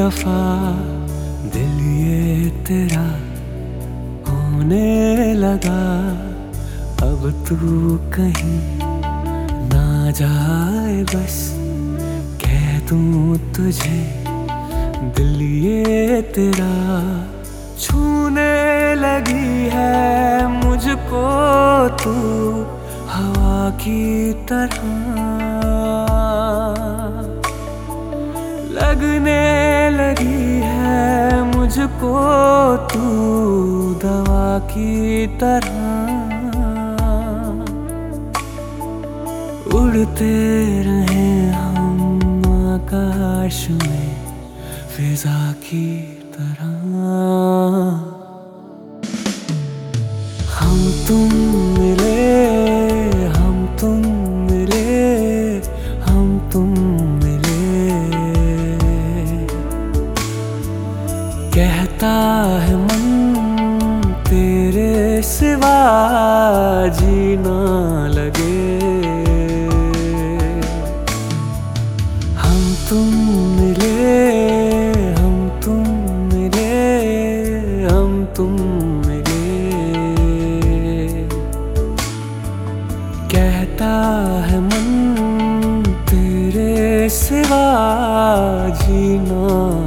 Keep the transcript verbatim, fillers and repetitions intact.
दफा दिल ये तेरा होने लगा। अब तू कहीं ना जाए, बस कह दूं तुझे दिल ये तेरा। छूने लगी है मुझको तू हवा की तरह, लगने लगी है मुझको तू दवा की तरह। उड़ते रहे हम आकाश में फिजा की तरह। हम तुम मिले, हम तुम मिले, हम तुम मिले। कहता है मन तेरे सिवा जीना लगे। हम तुम मिले, हम तुम मिले, हम तुम मिले। कहता है मन तेरे सिवा जीना